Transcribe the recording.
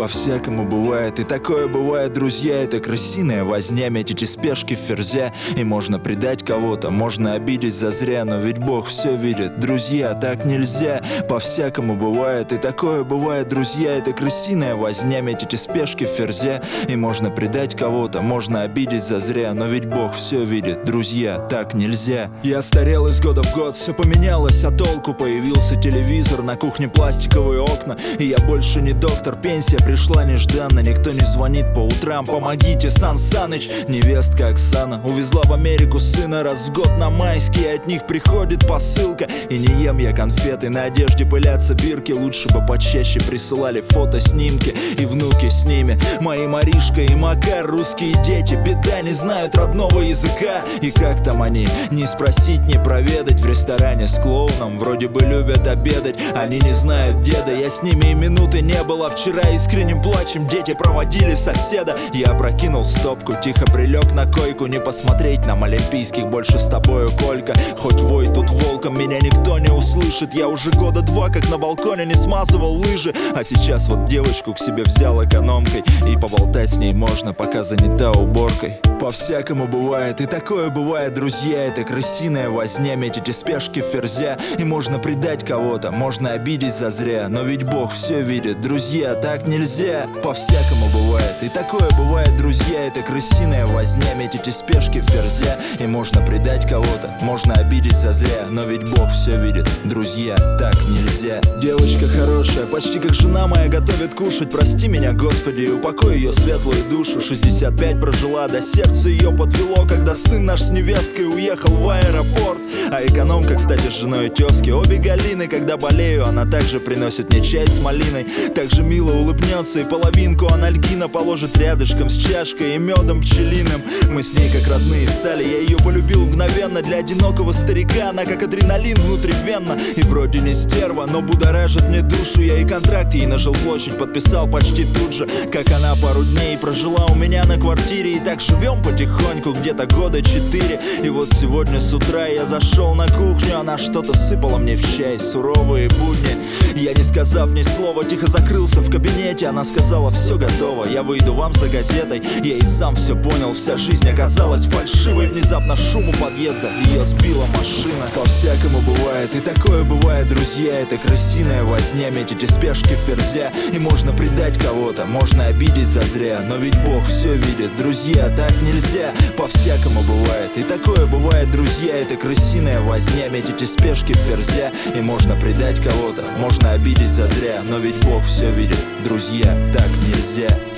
По-всякому бывает, и такое бывает, друзья. Это крысиная возня, метить эти спешки ферзя. И можно предать кого-то, можно обидеть зазря, но ведь Бог все видит, друзья, так нельзя. По-всякому бывает, и такое бывает, друзья. Это крысиная возня, метить эти спешки ферзя. И можно предать кого-то, можно обидеть зазря, но ведь Бог все видит, друзья, так нельзя. Я старел из года в год, все поменялось, а толку? Появился телевизор, на кухне пластиковые окна. И я больше не доктор, пенсия пришла нежданно. Никто не звонит по утрам, помогите, Сан Саныч. Невестка Оксана увезла в Америку сына раз в год на майские. От них приходит посылка, и не ем я конфеты. На одежде пылятся бирки, лучше бы почаще присылали фото, снимки. И внуки с ними, мои Маришка и Макар. Русские дети, беда, не знают родного языка. И как там они, не спросить, не проведать. В ресторане с клоуном вроде бы любят обедать. Они не знают деда, я с ними и минуты не было. Вчера искренним плачем дети проводили соседа. Я опрокинул стопку, тихо прилег на койку. Не посмотреть нам олимпийских больше с тобою, Колька. Хоть вой тут волком, меня никто не услышит. Я уже года два как на балконе не смазывал лыжи. А сейчас вот девочку к себе взял экономкой. И поболтать с ней можно, пока занята уборкой. По-всякому бывает, и такое бывает, друзья. Это крысиная возня, метить эти спешки ферзя. И можно предать кого-то, можно обидеть зазря, но ведь Бог все видит, друзья, так нельзя. По-всякому бывает, и такое бывает, друзья. Это крысиная возня, метить эти спешки ферзя. И можно предать кого-то, можно обидеть зазря, но ведь Бог все видит, друзья, так нельзя. Девочка хорошая, почти как жена моя, готовит кушать. Прости меня, Господи, упокой ее светлую душу. 65 прожила, до сердца ее подвело, когда сын наш с невесткой уехал в аэропорт. А экономка, кстати, с женой тезки, обе Галины. Когда болею, она также приносит мне чай с малиной. Также мило улыбнется и половинку анальгина положит рядышком с чашкой и медом пчелиным. Мы с ней как родные стали, я ее полюбил мгновенно. Для одинокого старика она как адреналин внутривенно. И вроде не стерва, но будоражит мне душу. Я и контракт ей на жилплощадь подписал почти тут же, как она пару дней прожила у меня на квартире. И так живем потихоньку, где-то года 4. И вот сегодня с утра я зашел на кухню. Она что-то сыпала мне в чай, суровые будни. Я, не сказав ни слова, тихо закрылся в кабинете. Она сказала: все готово, я выйду вам за газетой. Я и сам все понял, вся жизнь оказалась фальшивой. Внезапно шум у подъезда, ее сбила машина. По-всякому бывает, и такое бывает, друзья. Это крысиная возня, метить эти спешки ферзя. И можно предать кого-то, можно обидеть зазря, но ведь Бог все видит, друзья, так нельзя. По-всякому бывает, и такое бывает, друзья. Это крысиная возня, метить эти спешки ферзя. И можно предать кого-то, можно обидеть зазря, но ведь Бог все видит, друзья, так нельзя.